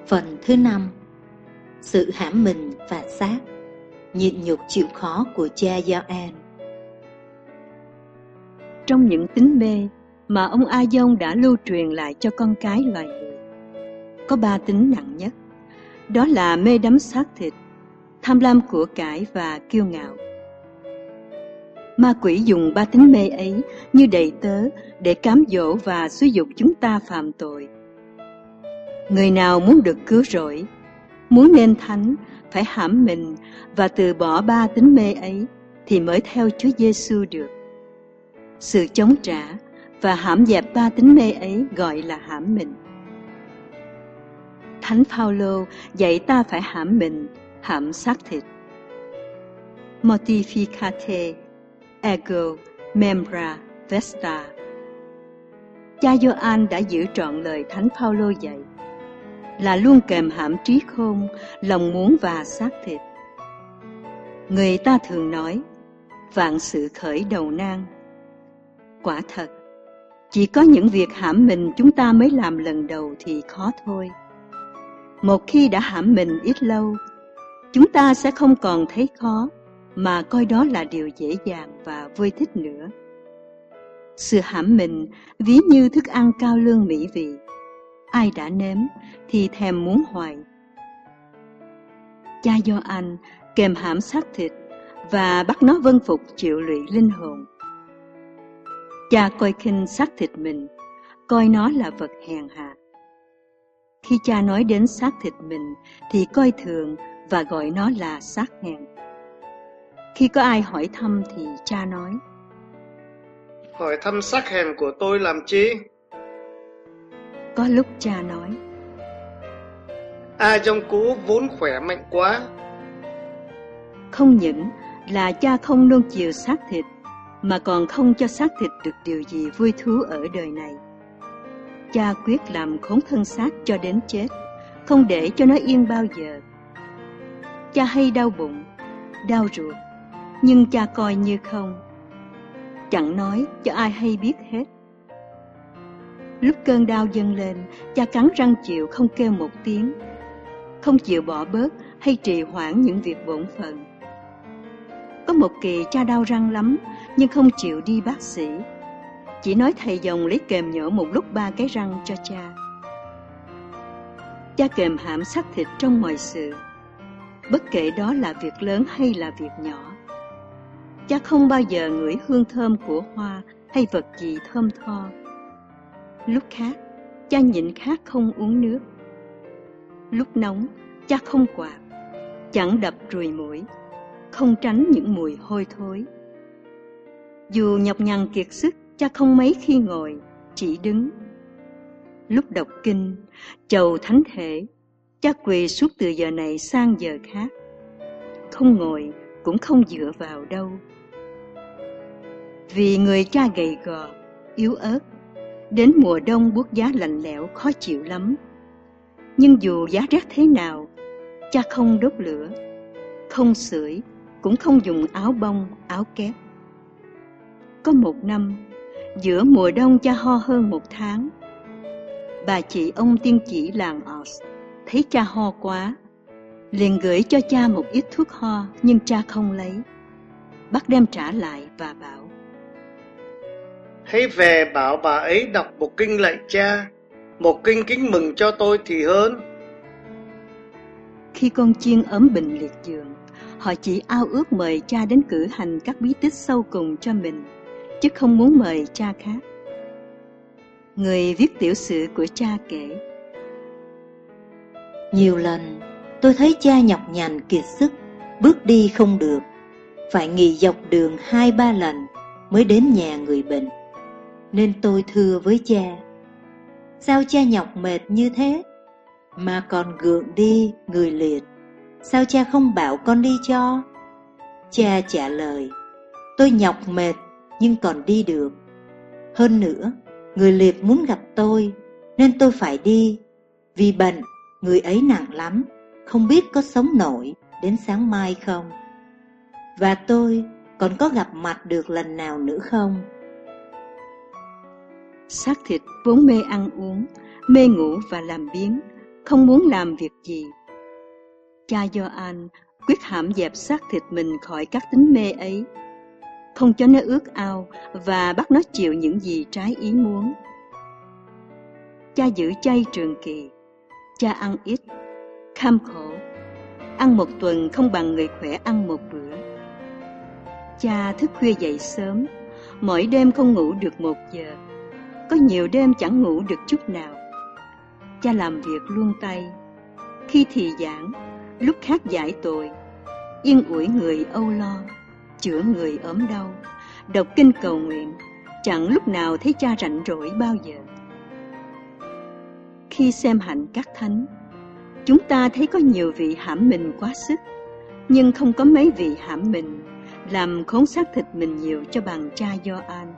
Phần thứ 5. Sự hãm mình và xác, nhịn nhục chịu khó của cha Gioan. Trong những tính mê mà ông A Dông đã lưu truyền lại cho con cái loài người, có 3 tính nặng nhất. Đó là mê đắm xác thịt, tham lam của cải và kiêu ngạo. Ma quỷ dùng 3 tính mê ấy như đầy tớ để cám dỗ và xúi giục chúng ta phạm tội. Người nào muốn được cứu rỗi, muốn nên thánh, phải hãm mình và từ bỏ 3 tính mê ấy thì mới theo Chúa Giêsu được. Sự chống trả và hãm dẹp 3 tính mê ấy gọi là hãm mình. Thánh Phaolô dạy ta phải hãm mình, hãm xác thịt. Mortificate ego membra vesta. Cha Gioan đã giữ trọn lời Thánh Phaolô dạy, là luôn kèm hãm trí khôn, lòng muốn và xác thịt. Người ta thường nói, vạn sự khởi đầu nan. Quả thật, chỉ có những việc hãm mình chúng ta mới làm lần đầu thì khó thôi. Một khi đã hãm mình ít lâu, chúng ta sẽ không còn thấy khó, mà coi đó là điều dễ dàng và vui thích nữa. Sự hãm mình ví như thức ăn cao lương mỹ vị. Ai đã nếm thì thèm muốn hoài. Cha Gioan kèm hãm xác thịt và bắt nó vâng phục chịu lụy linh hồn. Cha coi khinh xác thịt mình, coi nó là vật hèn hạ. Khi cha nói đến xác thịt mình thì coi thường và gọi nó là xác hèn. Khi có ai hỏi thăm thì cha nói, hỏi thăm xác hèn của tôi làm chi? Có lúc cha nói, A Dông cũ vốn khỏe mạnh quá. không những là cha không nuông chiều xác thịt, mà còn không cho xác thịt được điều gì vui thú ở đời này. Cha quyết làm khốn thân xác cho đến chết, không để cho nó yên bao giờ. Cha hay đau bụng, đau ruột, nhưng cha coi như không, chẳng nói cho ai hay biết hết. Lúc cơn đau dâng lên, cha cắn răng chịu không kêu một tiếng, không chịu bỏ bớt hay trì hoãn những việc bổn phận. Có một kỳ cha đau răng lắm, nhưng không chịu đi bác sĩ, chỉ nói thầy dòng lấy kềm nhổ một lúc 3 cái răng cho cha. Cha kềm hãm xác thịt trong mọi sự, bất kể đó là việc lớn hay là việc nhỏ. Cha không bao giờ ngửi hương thơm của hoa hay vật gì thơm tho. Lúc khát, cha nhịn khát không uống nước. Lúc nóng, cha không quạt, chẳng đập ruồi muỗi, không tránh những mùi hôi thối. Dù nhọc nhằn kiệt sức, cha không mấy khi ngồi, chỉ đứng. Lúc đọc kinh, chầu thánh thể, cha quỳ suốt từ giờ này sang giờ khác, không ngồi cũng không dựa vào đâu. Vì người cha gầy gò, yếu ớt, đến mùa đông buốt giá lạnh lẽo khó chịu lắm. Nhưng dù giá rét thế nào, cha không đốt lửa, không sưởi, cũng không dùng áo bông, áo kép. Có một năm, giữa mùa đông cha ho hơn 1 tháng. Bà chị ông tiên chỉ làng Oz thấy cha ho quá, liền gửi cho cha một ít thuốc ho, nhưng cha không lấy. Bác đem trả lại và bảo, hãy về bảo bà ấy đọc một kinh lạy cha, một kinh kính mừng cho tôi thì hơn. Khi con chiên ốm bệnh liệt giường, họ chỉ ao ước mời cha đến cử hành các bí tích sâu cùng cho mình, chứ không muốn mời cha khác. Người viết tiểu sử của cha kể, Nhiều lần tôi thấy cha nhọc nhằn kiệt sức, bước đi không được, phải nghỉ dọc đường 2-3 lần mới đến nhà người bệnh. Nên tôi thưa với cha, sao cha nhọc mệt như thế, mà còn gượng đi người liệt, sao cha không bảo con đi cho? Cha trả lời, tôi nhọc mệt nhưng còn đi được. Hơn nữa, người liệt muốn gặp tôi, nên tôi phải đi. Vì bệnh, người ấy nặng lắm, không biết có sống nổi đến sáng mai không. Và tôi còn có gặp mặt được lần nào nữa không? xác thịt vốn mê ăn uống, mê ngủ và làm biếng, không muốn làm việc gì. Cha Gioan quyết hãm dẹp xác thịt mình khỏi các tính mê ấy, không cho nó ước ao và bắt nó chịu những gì trái ý muốn. Cha giữ chay trường kỳ, cha ăn ít, kham khổ, ăn một tuần không bằng người khỏe ăn một bữa. Cha thức khuya dậy sớm, mỗi đêm không ngủ được 1 giờ, có nhiều đêm chẳng ngủ được chút nào. Cha làm việc luôn tay, khi thì giảng, lúc khác giải tội, yên ủi người âu lo, chữa người ốm đau, đọc kinh cầu nguyện, chẳng lúc nào thấy cha rảnh rỗi bao giờ. Khi xem hạnh các thánh, chúng ta thấy có nhiều vị hãm mình quá sức, nhưng không có mấy vị hãm mình làm khốn xác thịt mình nhiều cho bằng cha Gioan.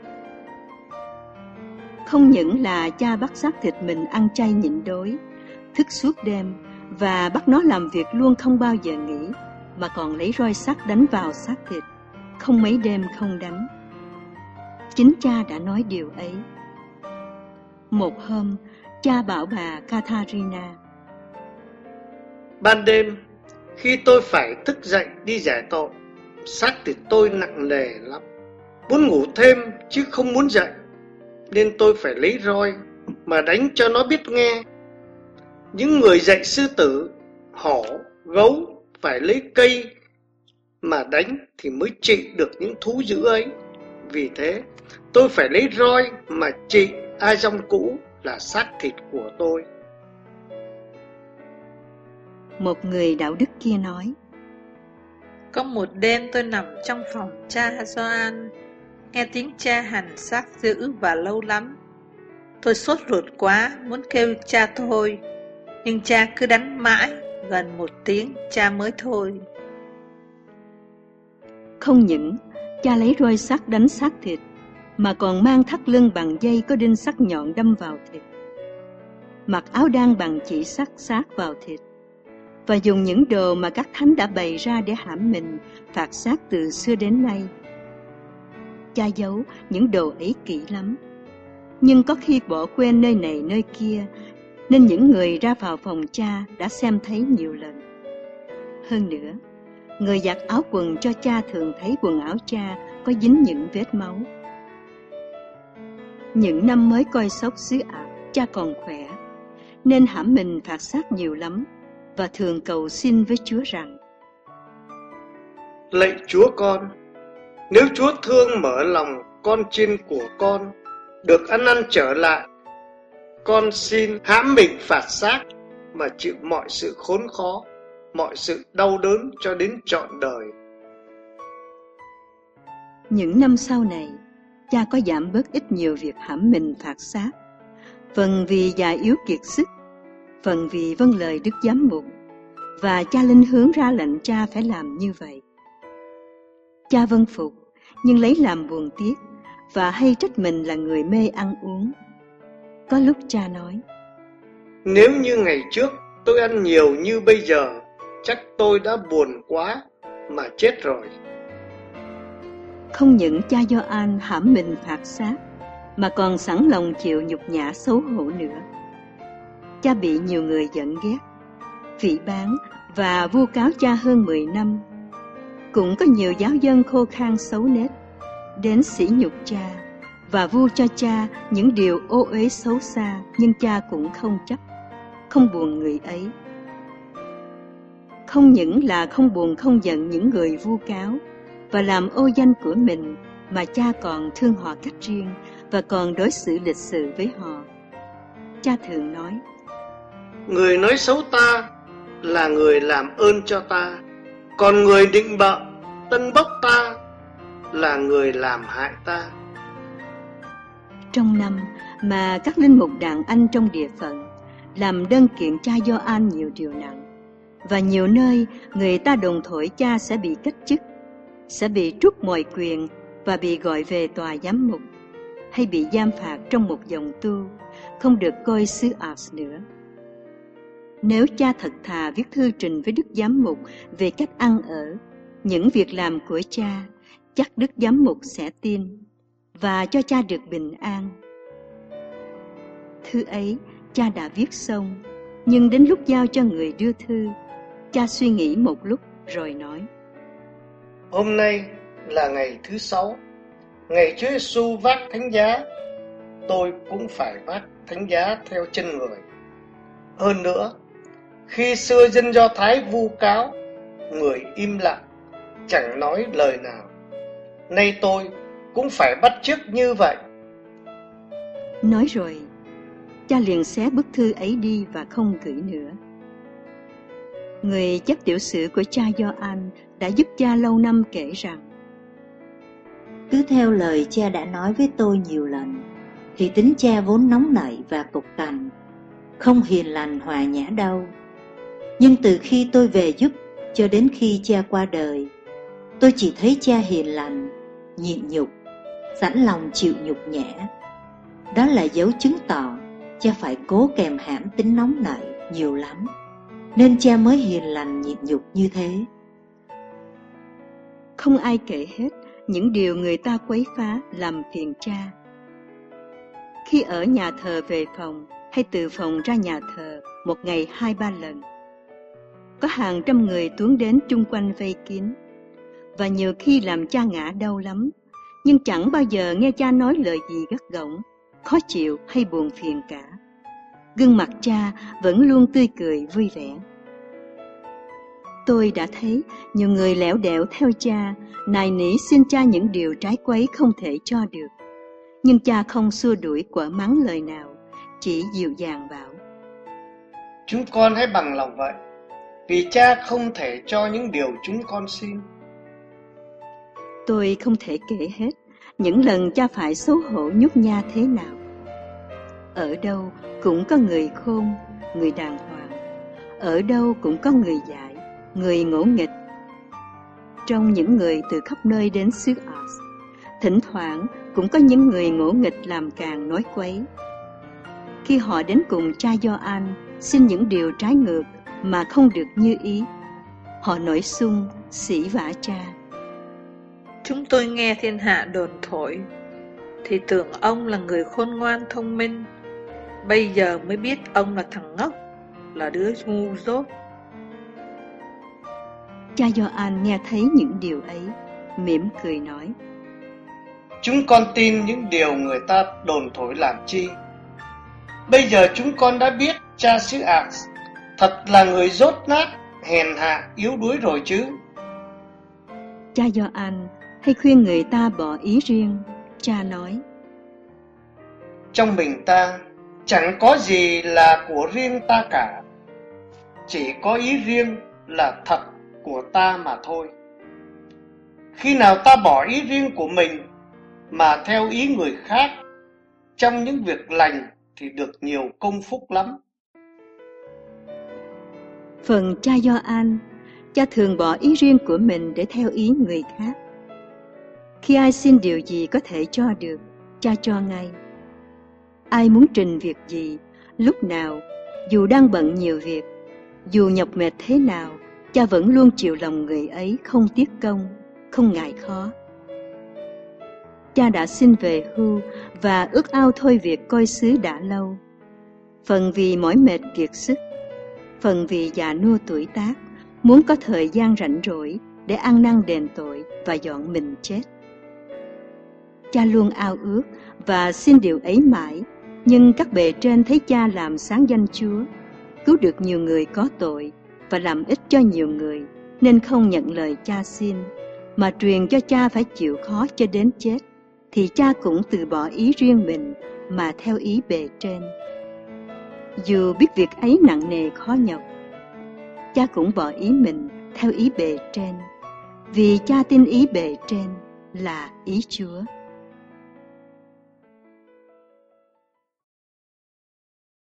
Không những là cha bắt xác thịt mình ăn chay nhịn đói, thức suốt đêm và bắt nó làm việc luôn không bao giờ nghỉ, mà còn lấy roi sắt đánh vào xác thịt, không mấy đêm không đánh. Chính cha đã nói điều ấy. Một hôm, cha bảo bà Katharina: Ban đêm, khi tôi phải thức dậy đi giải tội, xác thịt tôi nặng nề lắm, muốn ngủ thêm chứ không muốn dậy, nên tôi phải lấy roi mà đánh cho nó biết nghe. Những người dạy sư tử, hổ, gấu phải lấy cây mà đánh thì mới trị được những thú dữ ấy. Vì thế, tôi phải lấy roi mà trị ai dong cũ là xác thịt của tôi. Một người đạo đức kia nói: Có một đêm tôi nằm trong phòng cha Gioan, nghe tiếng cha hành xác dữ và lâu lắm. Tôi sốt ruột quá, muốn kêu cha thôi, nhưng cha cứ đánh mãi, gần 1 tiếng cha mới thôi. Không những cha lấy roi sắt đánh xác thịt, mà còn mang thắt lưng bằng dây có đinh sắc nhọn đâm vào thịt, mặc áo đan bằng chỉ sắt sát vào thịt, và dùng những đồ mà các thánh đã bày ra để hãm mình phạt xác từ xưa đến nay. Cha giấu những đồ ấy kỹ lắm, nhưng có khi bỏ quên nơi này nơi kia, nên những người ra vào phòng cha đã xem thấy nhiều lần. Hơn nữa, người giặt áo quần cho cha thường thấy quần áo cha có dính những vết máu. Những năm mới coi sóc xứ Ả, cha còn khỏe, nên hãm mình phạt xác nhiều lắm, và thường cầu xin với Chúa rằng: Lạy Chúa con, nếu Chúa thương mở lòng con chiên của con được ăn năn trở lại, con xin hãm mình phạt xác mà chịu mọi sự khốn khó, mọi sự đau đớn cho đến trọn đời. Những năm sau này, cha có giảm bớt ít nhiều việc hãm mình phạt xác, phần vì già yếu kiệt sức, phần vì vâng lời Đức Giám mục, và cha linh hướng ra lệnh cha phải làm như vậy. Cha vâng phục, nhưng lấy làm buồn tiếc, và hay trách mình là người mê ăn uống. Có lúc cha nói: Nếu như ngày trước tôi ăn nhiều như bây giờ, chắc tôi đã buồn quá mà chết rồi. Không những cha Gioan hãm mình phạt xác, mà còn sẵn lòng chịu nhục nhã xấu hổ nữa. Cha bị nhiều người giận ghét, phỉ báng và vu cáo cha hơn 10 năm. Cũng có nhiều giáo dân khô khan xấu nết đến sỉ nhục cha và vu cho cha những điều ô uế xấu xa, nhưng cha cũng không chấp, không buồn người ấy. Không những là không buồn không giận những người vu cáo và làm ô danh của mình, mà cha còn thương họ cách riêng và còn đối xử lịch sự với họ. Cha thường nói: Người nói xấu ta là người làm ơn cho ta, còn người định bợ, tâng bốc ta là người làm hại ta. Trong năm mà các linh mục đàn anh trong địa phận làm đơn kiện cha Gioan nhiều điều nặng, và nhiều nơi người ta đồn thổi cha sẽ bị cách chức, sẽ bị trút mọi quyền và bị gọi về tòa giám mục, hay bị giam phạt trong một dòng tu, không được coi xứ Ars nữa. Nếu cha thật thà viết thư trình với Đức Giám mục về cách ăn ở, những việc làm của cha, chắc Đức Giám mục sẽ tin và cho cha được bình an. Thư ấy cha đã viết xong, Nhưng đến lúc giao cho người đưa thư, cha suy nghĩ một lúc rồi nói: Hôm nay là ngày thứ 6, ngày Chúa Giêsu vác thánh giá. Tôi cũng phải vác thánh giá theo chân người. Hơn nữa, khi xưa dân Do Thái vu cáo, người im lặng, chẳng nói lời nào. Nay tôi cũng phải bắt chước như vậy. Nói rồi, cha liền xé bức thư ấy đi và không gửi nữa. Người chép tiểu sử của cha Gioan đã giúp cha lâu năm kể rằng: Cứ theo lời cha đã nói với tôi nhiều lần, thì tính cha vốn nóng nảy và cục cằn, không hiền lành hòa nhã đâu. Nhưng từ khi tôi về giúp cho đến khi cha qua đời, tôi chỉ thấy cha hiền lành, nhịn nhục, sẵn lòng chịu nhục nhã. Đó là dấu chứng tỏ cha phải cố kèm hãm tính nóng nảy nhiều lắm, nên cha mới hiền lành nhịn nhục như thế. Không ai kể hết những điều người ta quấy phá làm phiền cha. Khi ở nhà thờ về phòng hay từ phòng ra nhà thờ một ngày 2-3 lần, có hàng trăm người tuôn đến chung quanh vây kín, và nhiều khi làm cha ngã đau lắm, nhưng chẳng bao giờ nghe cha nói lời gì gắt gỏng, khó chịu hay buồn phiền cả. Gương mặt cha vẫn luôn tươi cười vui vẻ. Tôi đã thấy nhiều người lẻo đẻo theo cha, nài nỉ xin cha những điều trái quấy không thể cho được. Nhưng cha không xua đuổi quở mắng lời nào, chỉ dịu dàng bảo: Chúng con hãy bằng lòng vậy, vì cha không thể cho những điều chúng con xin. Tôi không thể kể hết những lần cha phải xấu hổ nhút nhát thế nào. Ở đâu cũng có người khôn, người đàng hoàng. Ở đâu cũng có người dại, người ngỗ nghịch. Trong những người từ khắp nơi đến xứ Ars, thỉnh thoảng cũng có những người ngỗ nghịch làm càng nói quấy. Khi họ đến cùng cha Gioan xin những điều trái ngược mà không được như ý, họ nổi xung sỉ vả cha. Chúng tôi nghe thiên hạ đồn thổi, thì tưởng ông là người khôn ngoan thông minh. Bây giờ mới biết ông là thằng ngốc, là đứa ngu dốt. Cha Gioan nghe thấy những điều ấy, mỉm cười nói: Chúng con tin những điều người ta đồn thổi làm chi. Bây giờ chúng con đã biết cha xứ Ars thật là người dốt nát, hèn hạ, yếu đuối rồi chứ. Cha Gioan hay khuyên người ta bỏ ý riêng. Cha nói: Trong mình ta chẳng có gì là của riêng ta cả, chỉ có ý riêng là thật của ta mà thôi. Khi nào ta bỏ ý riêng của mình mà theo ý người khác, trong những việc lành thì được nhiều công phúc lắm. Phần cha Gioan, cha thường bỏ ý riêng của mình để theo ý người khác. Khi ai xin điều gì có thể cho được, cha cho ngay. Ai muốn trình việc gì, lúc nào, dù đang bận nhiều việc, dù nhọc mệt thế nào, cha vẫn luôn chịu lòng người ấy, không tiếc công, không ngại khó. Cha đã xin về hưu và ước ao thôi việc coi xứ đã lâu. Phần vì mỏi mệt kiệt sức, phần vì già nua tuổi tác, muốn có thời gian rảnh rỗi để ăn năn đền tội và dọn mình chết. Cha luôn ao ước và xin điều ấy mãi, nhưng các bề trên thấy cha làm sáng danh Chúa, cứu được nhiều người có tội và làm ích cho nhiều người, nên không nhận lời cha xin, mà truyền cho cha phải chịu khó cho đến chết, thì cha cũng từ bỏ ý riêng mình mà theo ý bề trên. Dù biết việc ấy nặng nề khó nhọc, cha cũng bỏ ý mình theo ý bề trên, vì cha tin ý bề trên là ý Chúa.